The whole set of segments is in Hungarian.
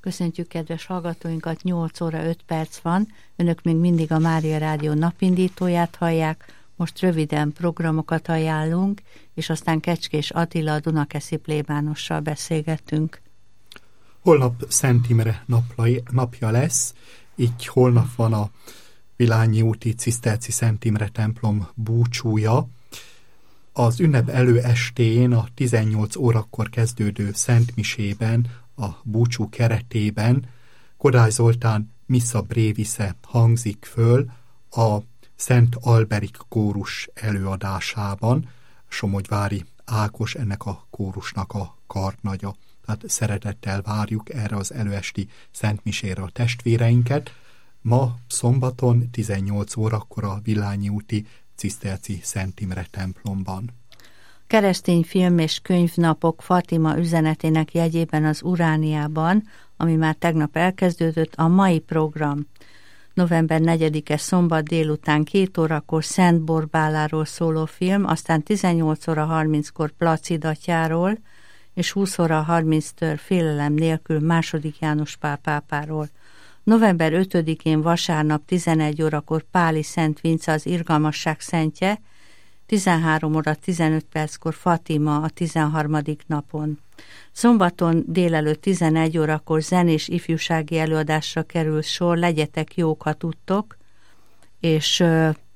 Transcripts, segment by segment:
Köszöntjük kedves hallgatóinkat, 8 óra 5 perc van. Önök még mindig a Mária Rádió napindítóját hallják. Most röviden programokat ajánlunk, és aztán Kecskés Attila, a Dunakeszi plébánossal beszélgetünk. Holnap Szent Imre napja lesz, így holnap van a Vilányi úti Ciszterci Szent Imre templom búcsúja. Az ünnep előestén a 18 órakor kezdődő szentmisében, a búcsú keretében Kodály Zoltán Missa Brevisze hangzik föl a Szent Alberik kórus előadásában. Somogyvári Ákos ennek a kórusnak a karnagya. Tehát szeretettel várjuk erre az előesti szentmisére a testvéreinket. Ma szombaton 18 órakor a Villányi úti Ciszterci Szent Imre templomban. Keresztény film és könyvnapok Fatima üzenetének jegyében az Urániában, ami már tegnap elkezdődött, a mai program. November 4-e szombat délután 2 órakor Szent Borbáláról szóló film, aztán 18 óra 30-kor Placid atyáról, és 20 óra 30-től félelem nélkül II. János Pál pápáról. November 5-én vasárnap 11 órakor Páli Szent Vince, az irgalmasság szentje, 13 óra 15 perckor Fatima a 13. napon. Szombaton délelőtt 11 órakor zenés ifjúsági előadásra kerül sor, legyetek jók, ha tudtok, és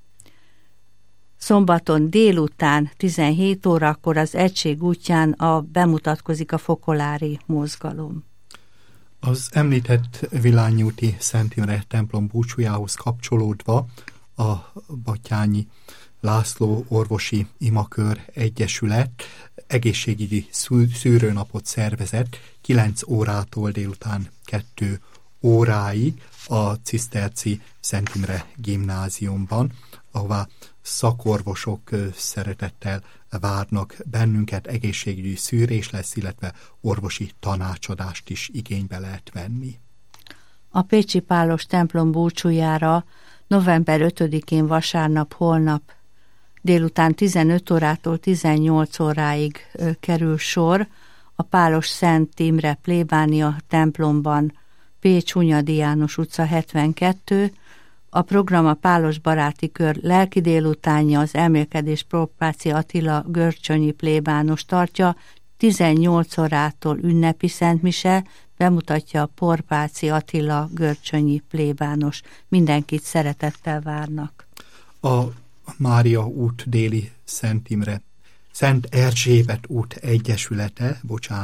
szombaton délután 17 órakor az Egység útján bemutatkozik a fokolári mozgalom. Az említett Villányi úti Szent Imre templom búcsújához kapcsolódva a Batthyányi László Orvosi Imakör Egyesület egészségügyi szűrőnapot szervezett 9 órától délután 2 óráig a Ciszterci Szent Imre gimnáziumban, ahová szakorvosok szeretettel várnak bennünket, egészségügyi szűrés lesz, illetve orvosi tanácsadást is igénybe lehet venni. A Pécsi Pálos templom búcsújára november 5-én vasárnap, holnap délután 15 órától 18 óráig kerül sor a Pálos Szent Imre plébánia templomban, Pécs, Hunyadi János utca 72. A program a Pálos Baráti Kör lelki délutánja, az elmélkedés Porpáci Attila görcsönyi plébános tartja, 18 órától ünnepi szentmise, bemutatja a Porpáci Attila görcsönyi plébános. Mindenkit szeretettel várnak. A Mária út déli Szent Erzsébet út egyesülete,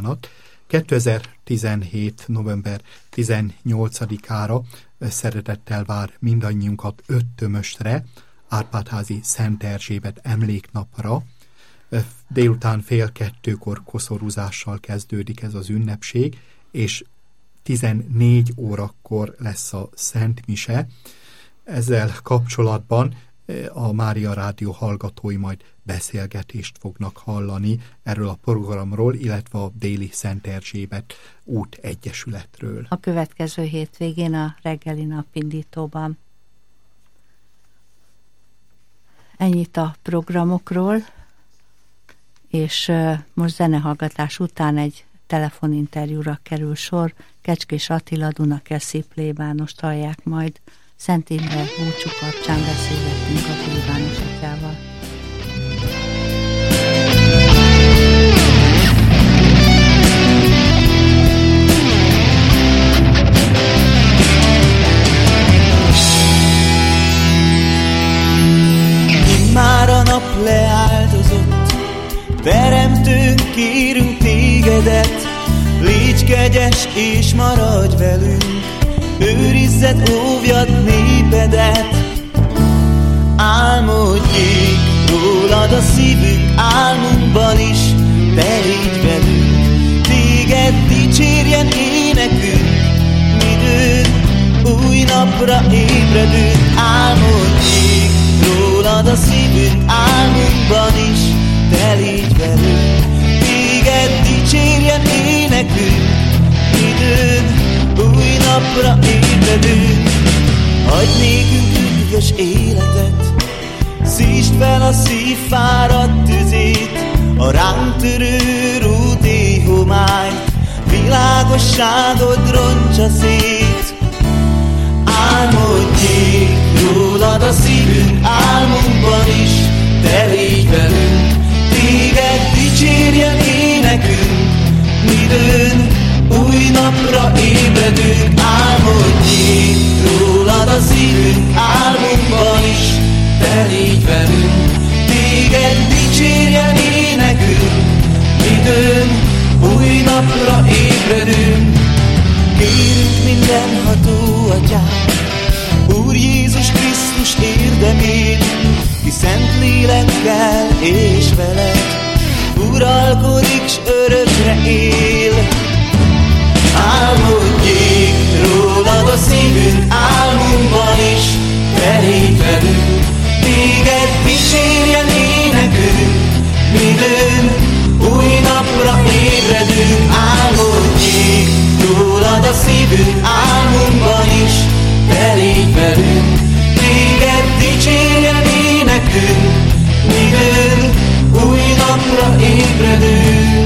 2017. november 18-ára szeretettel vár mindannyiunkat Öttömöstre, Árpádházi Szent Erzsébet emléknapra. Délután 1:30 koszorúzással kezdődik ez az ünnepség, és 14 órakor lesz a Szent Mise. Ezzel kapcsolatban a Mária Rádió hallgatói majd beszélgetést fognak hallani erről a programról, illetve a déli Szent Erzsébet út egyesületről. A következő hétvégén a reggeli napindítóban. Ennyit a programokról, és most zenehallgatás után egy telefoninterjúra kerül sor. Kecskés Attila, Dunakeszi plébánost hallják majd. Szent Imre búcsú kapcsán beszélgettünk a plébános atyával. Már a nap leáldozott, teremtőnk, kérünk tégedet, légy kegyes és maradj velünk, őrizzed, óvjad népedet. Álmodjék rólad a szívünk, álmunkban is, te légy velünk, téged dicsérjen énekünk, midőn új napra ébredünk. Álmodjék rólad a szívünk, álmunkban is, te légy velünk, téged dicsérjen énekünk, midőn új napra ébredünk. Adj nékünk üdvös életet, szítsd fel a szív fáradt tüzét, a ránk törő róti homályt, világos jogosságod roncsa szét. Álmodjék rólad a szívünk, álmunkban is, te légy velünk, téged dicsérjen énekünk, midőn új napra ébredünk. Álmodjék rólad a szívünk, álmunkban is, te légy velünk, téged dicsérjen énekünk, midőn új napra ébredünk. Kérünk mindenható Atyát, Úr Jézus Krisztus érdemét, ki szent lélekkel és veled uralkodik s örökre él. Álmodjék rólad a szívünk, álmunkban is, te légy velünk, téged dicsérjen énekünk, midőn új napra ébredünk. Álmodjék rólad a szívünk, álmunkban is, te légy velünk, téged dicsérjen énekünk, midőn új napra ébredünk.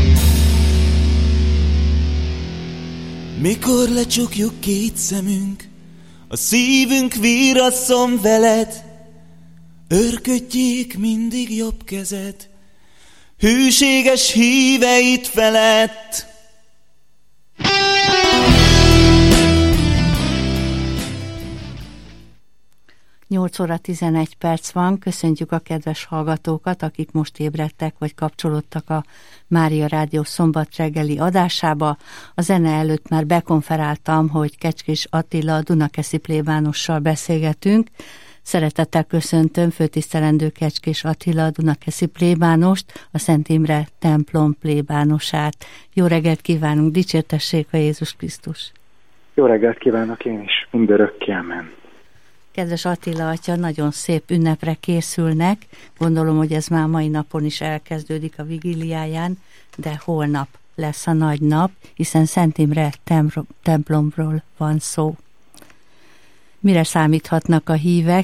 Mikor lecsukjuk két szemünk, a szívünk vírasszon veled, örködjék mindig jobb kezed, hűséges híveit felett. 8 óra 11 perc van, köszöntjük a kedves hallgatókat, akik most ébredtek, vagy kapcsolódtak a Mária Rádió szombat reggeli adásába. A zene előtt már bekonferáltam, hogy Kecskés Attila Dunakeszi plébánossal beszélgetünk. Szeretettel köszöntöm főtisztelendő Kecskés Attila Dunakeszi plébánost, a Szent Imre templom plébánosát. Jó reggelt kívánunk, dicsértessék a Jézus Krisztus! Jó reggelt kívánok én is, mindörökké, amen. Kedves Attila atya, nagyon szép ünnepre készülnek. Gondolom, hogy ez már mai napon is elkezdődik a vigíliáján, de holnap lesz a nagy nap, hiszen Szent Imre templomról van szó. Mire számíthatnak a hívek?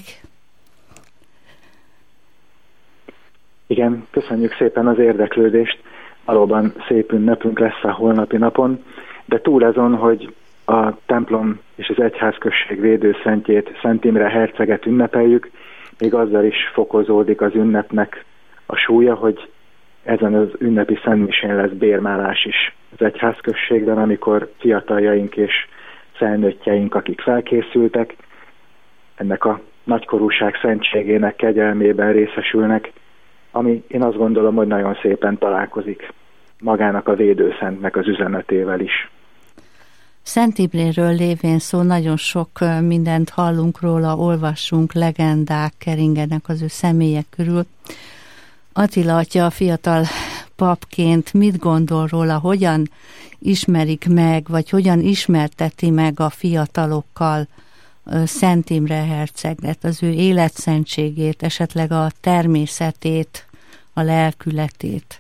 Igen, köszönjük szépen az érdeklődést. Valóban szép ünnepünk lesz a holnapi napon, de túl azon, hogy a templom és az egyházközség védőszentjét, Szent Imre herceget ünnepeljük, még azzal is fokozódik az ünnepnek a súlya, hogy ezen az ünnepi szentmisén lesz bérmálás is az egyházközségben, amikor fiataljaink és felnőttjeink, akik felkészültek, ennek a nagykorúság szentségének kegyelmében részesülnek, ami én azt gondolom, hogy nagyon szépen találkozik magának a védőszentnek az üzenetével is. Szent Imréről lévén szó, nagyon sok mindent hallunk róla, olvassunk, legendák keringenek az ő személye körül. Attila atya fiatal papként mit gondol róla, hogyan ismerik meg, vagy hogyan ismerteti meg a fiatalokkal Szent Imre herceget, az ő életszentségét, esetleg a természetét, a lelkületét?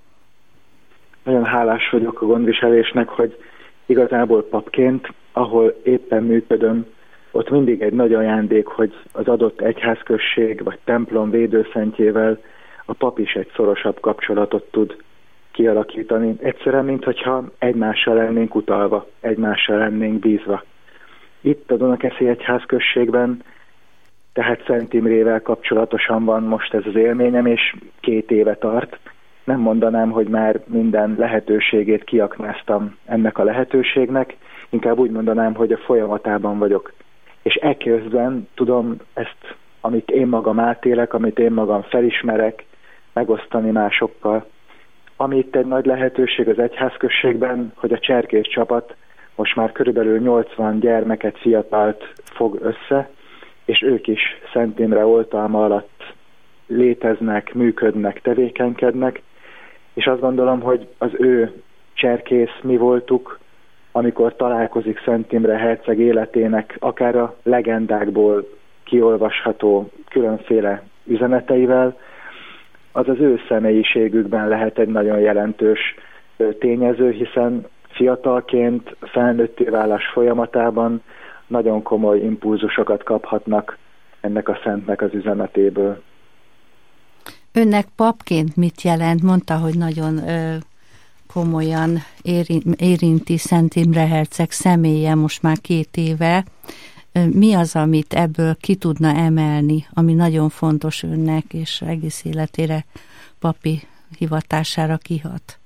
Nagyon hálás vagyok a gondviselésnek, hogy igazából papként, ahol éppen működöm, ott mindig egy nagy ajándék, hogy az adott egyházközség vagy templom védőszentjével a pap is egy szorosabb kapcsolatot tud kialakítani. Egyszerűen, mintha egymással lennénk utalva, egymással lennénk bízva. Itt a Dunakeszi egyházközségben, tehát Szent Imrével kapcsolatosan van most ez az élményem, és 2 éve tart. Nem mondanám, hogy már minden lehetőségét kiaknáztam ennek a lehetőségnek, inkább úgy mondanám, hogy a folyamatában vagyok. És ekközben tudom ezt, amit én magam átélek, amit én magam felismerek, megosztani másokkal. Ami itt egy nagy lehetőség az egyházközségben, hogy a cserkész csapat most már körülbelül 80 gyermeket, fiatalt fog össze, és ők is Szent Imre oltalma alatt léteznek, működnek, tevékenykednek, és azt gondolom, hogy az ő cserkész mi voltuk, amikor találkozik Szent Imre herceg életének akár a legendákból kiolvasható különféle üzeneteivel, az az ő személyiségükben lehet egy nagyon jelentős tényező, hiszen fiatalként felnőtté válás folyamatában nagyon komoly impulzusokat kaphatnak ennek a szentnek az üzenetéből. Önnek papként mit jelent? Mondta, hogy nagyon komolyan érinti Szent Imre herceg személye most már 2 éve. Mi az, amit ebből ki tudna emelni, ami nagyon fontos önnek, és egész életére papi hivatására kihat?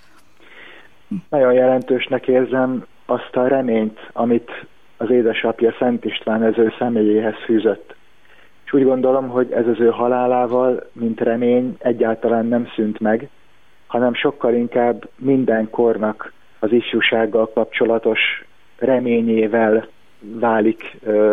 Nagyon jelentősnek érzem azt a reményt, amit az édesapja Szent István az ő személyéhez fűzött. És úgy gondolom, hogy ez az ő halálával, mint remény egyáltalán nem szűnt meg, hanem sokkal inkább minden kornak az ifjúsággal kapcsolatos reményével válik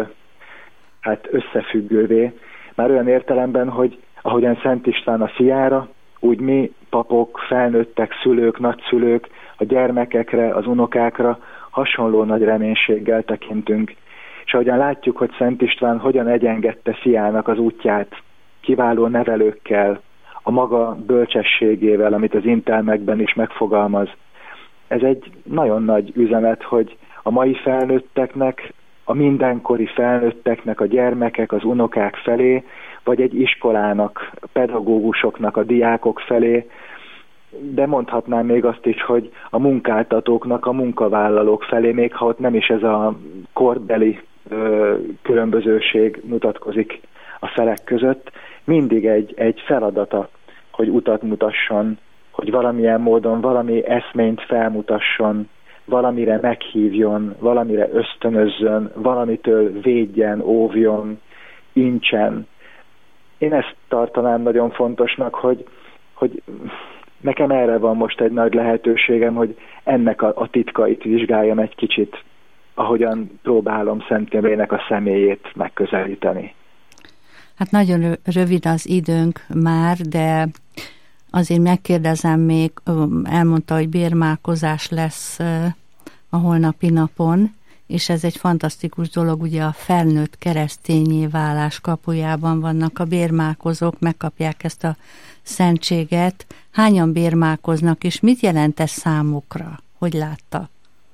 összefüggővé. Már olyan értelemben, hogy ahogyan Szent István a fiára, úgy mi papok, felnőttek, szülők, nagyszülők a gyermekekre, az unokákra hasonló nagy reménységgel tekintünk. És ahogyan látjuk, hogy Szent István hogyan egyengedte fiának az útját, kiváló nevelőkkel, a maga bölcsességével, amit az intelmekben is megfogalmaz. Ez egy nagyon nagy üzenet, hogy a mai felnőtteknek, a mindenkori felnőtteknek, a gyermekek, az unokák felé, vagy egy iskolának, a pedagógusoknak, a diákok felé, de mondhatnám még azt is, hogy a munkáltatóknak, a munkavállalók felé, még ha ott nem is ez a kortbeli különbözőség mutatkozik a felek között, mindig egy feladata, hogy utat mutasson, hogy valamilyen módon valami eszményt felmutasson, valamire meghívjon, valamire ösztönözzön, valamitől védjen, óvjon, incsen. Én ezt tartanám nagyon fontosnak, hogy nekem erre van most egy nagy lehetőségem, hogy ennek a titkait vizsgáljam egy kicsit, ahogyan próbálom Szent Imrének a személyét megközelíteni. Hát nagyon rövid az időnk már, de azért megkérdezem még, elmondta, hogy bérmálkozás lesz a holnapi napon, és ez egy fantasztikus dolog, ugye a felnőtt keresztényé válás kapujában vannak a bérmálkozók, megkapják ezt a szentséget. Hányan bérmálkoznak, és mit jelent ez számukra? Hogy látta?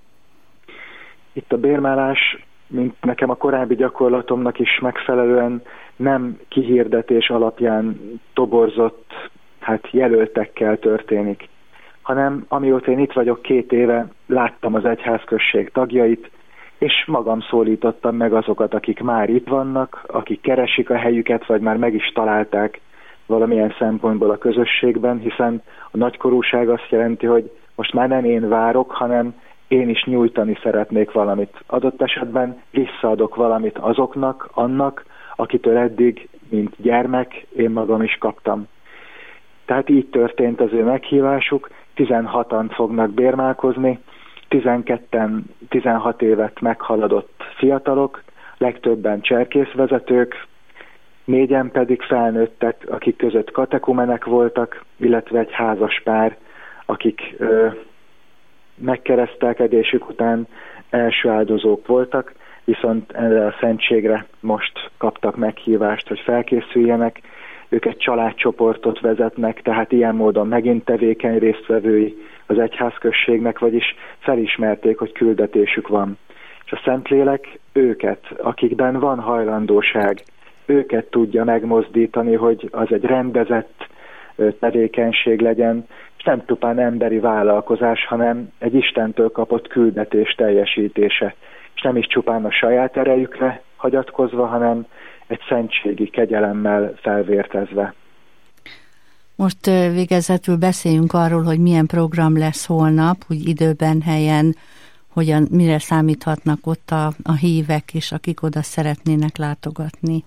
Itt a bérmálás, mint nekem a korábbi gyakorlatomnak is megfelelően nem kihirdetés alapján toborzott, jelöltekkel történik, hanem amióta én itt vagyok 2 éve, láttam az egyházközség tagjait, és magam szólítottam meg azokat, akik már itt vannak, akik keresik a helyüket, vagy már meg is találták valamilyen szempontból a közösségben, hiszen a nagykorúság azt jelenti, hogy most már nem én várok, hanem én is nyújtani szeretnék valamit. Adott esetben visszaadok valamit azoknak, annak, akitől eddig, mint gyermek, én magam is kaptam. Tehát így történt az ő meghívásuk, 16-an fognak bérmálkozni, 12-en 16 évet meghaladott fiatalok, legtöbben cserkészvezetők, 4-en pedig felnőttek, akik között katekumenek voltak, illetve egy házas pár, akik megkeresztelkedésük után első áldozók voltak, viszont erre a szentségre most kaptak meghívást, hogy felkészüljenek. Ők egy családcsoportot vezetnek, tehát ilyen módon megint tevékeny résztvevői az egyházközségnek, vagyis felismerték, hogy küldetésük van. És a Szentlélek őket, akikben van hajlandóság, őket tudja megmozdítani, hogy az egy rendezett tevékenység legyen, és nem csupán emberi vállalkozás, hanem egy Istentől kapott küldetés teljesítése. És nem is csupán a saját erejükre hagyatkozva, hanem egy szentségi kegyelemmel felvértezve. Most végezetül beszéljünk arról, hogy milyen program lesz holnap, hogy időben, helyen, mire számíthatnak ott a hívek is, akik oda szeretnének látogatni.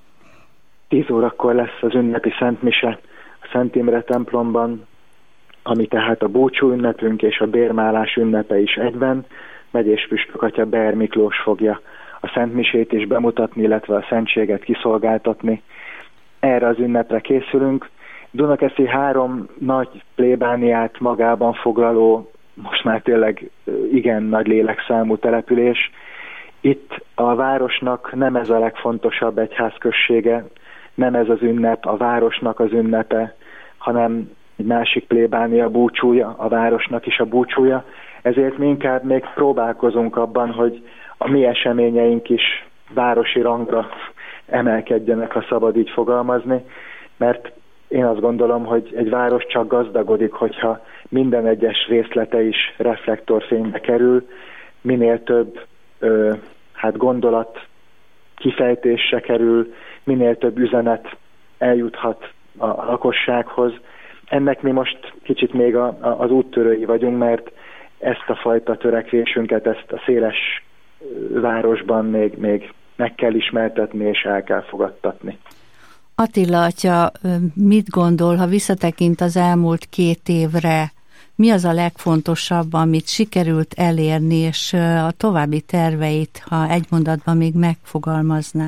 10 órakor lesz az ünnepi szentmise a Szent Imre templomban, ami tehát a búcsú ünnepünk és a bérmálás ünnepe is egyben. Megyés püspökatya Beer Miklós fogja a szentmisét is bemutatni, illetve a szentséget kiszolgáltatni. Erre az ünnepre készülünk. Dunakeszi 3 nagy plébániát magában foglaló, most már tényleg igen nagy lélekszámú település. Itt a városnak nem ez a legfontosabb egyházközsége, nem ez az ünnep, a városnak az ünnepe, hanem egy másik plébánia búcsúja, a városnak is a búcsúja. Ezért mi inkább még próbálkozunk abban, hogy a mi eseményeink is városi rangra emelkedjenek, ha szabad így fogalmazni, mert én azt gondolom, hogy egy város csak gazdagodik, hogyha minden egyes részlete is reflektorfénybe kerül, minél több gondolat kifejtésre kerül, minél több üzenet eljuthat a lakossághoz. Ennek mi most kicsit még az úttörői vagyunk, mert ezt a fajta törekvésünket, ezt a széles városban még meg kell ismertetni és el kell fogadtatni. Attila atya, mit gondol, ha visszatekint az elmúlt 2 évre, mi az a legfontosabb, amit sikerült elérni, és a további terveit, ha egy mondatban még megfogalmazná?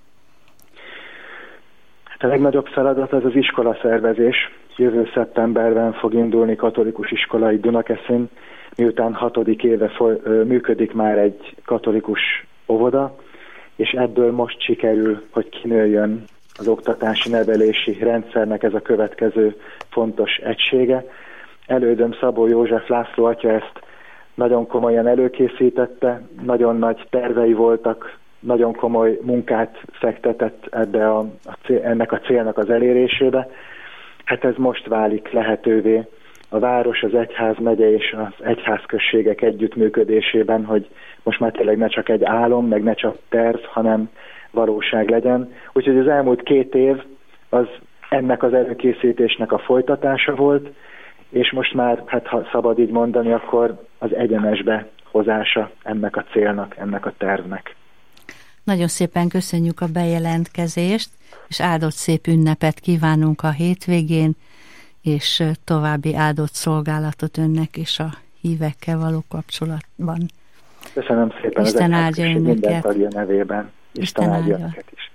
A legnagyobb feladat az iskolaszervezés. Jövő szeptemberben fog indulni katolikus iskolai Dunakeszin, miután 6. éve működik már egy katolikus óvoda, és ebből most sikerül, hogy kinőjön az oktatási nevelési rendszernek ez a következő fontos egysége. Elődöm Szabó József László atya ezt nagyon komolyan előkészítette, nagyon nagy tervei voltak, nagyon komoly munkát fektetett ennek a célnak az elérésébe. Hát ez most válik lehetővé a város, az egyházmegye és az egyházközségek együttműködésében, hogy most már tényleg ne csak egy álom, meg ne csak terv, hanem valóság legyen. Úgyhogy az elmúlt 2 év az ennek az előkészítésnek a folytatása volt, és most már, hát ha szabad így mondani, akkor az egyenesbe hozása ennek a célnak, ennek a tervnek. Nagyon szépen köszönjük a bejelentkezést, és áldott szép ünnepet kívánunk a hétvégén, és további áldott szolgálatot önnek és a hívekkel való kapcsolatban. Köszönöm szépen. Isten áldja önöket. Minden tagja nevében. Isten áldja önöket is.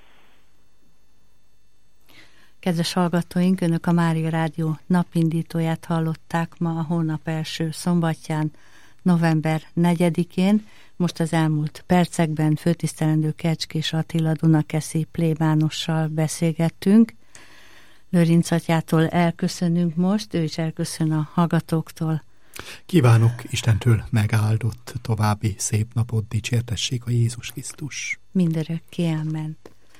Kedves hallgatóink, önök a Mária Rádió napindítóját hallották ma a hónap első szombatján, november 4-én. Most az elmúlt percekben főtisztelendő Kecskés Attila dunakeszi plébánossal beszélgettünk. Lőrinc atyától elköszönünk most, ő is elköszön a hallgatóktól. Kívánok Istentől megáldott további szép napot, dicsértessék a Jézus Krisztus. Mindörökké, amen.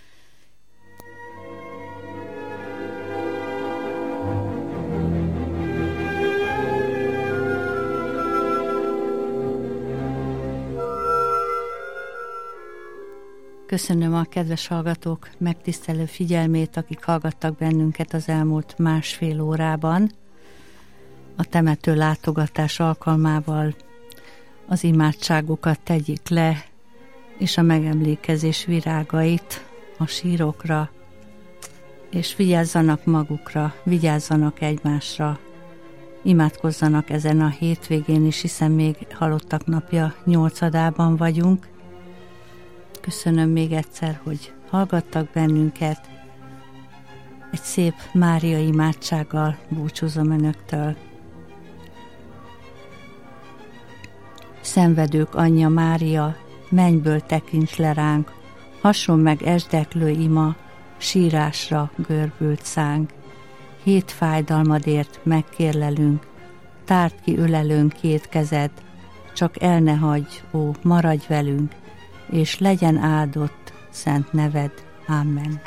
Köszönöm a kedves hallgatók megtisztelő figyelmét, akik hallgattak bennünket az elmúlt 1,5 órában. A temető látogatás alkalmával az imádságokat tegyék le, és a megemlékezés virágait a sírokra, és vigyázzanak magukra, vigyázzanak egymásra, imádkozzanak ezen a hétvégén is, hiszen még halottak napja 8-adában vagyunk. Köszönöm még egyszer, hogy hallgattak bennünket. Egy szép Mária imádsággal búcsúzom önöktől. Szenvedők anyja Mária, mennyből tekints le ránk, hason meg esdeklő ima, sírásra görbült szánk. 7 fájdalmadért megkérlelünk, tárd ki ölelőn 2 kezed, csak el ne hagyj, ó, maradj velünk, és legyen áldott szent neved. Amen.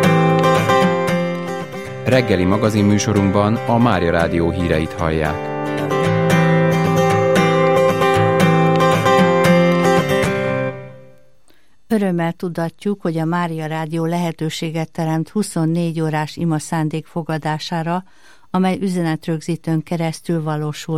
Reggeli magazinműsorunkban a Mária Rádió híreit hallják. Örömmel tudatjuk, hogy a Mária Rádió lehetőséget teremt 24 órás ima szándék fogadására, amely üzenetrögzítőn keresztül valósul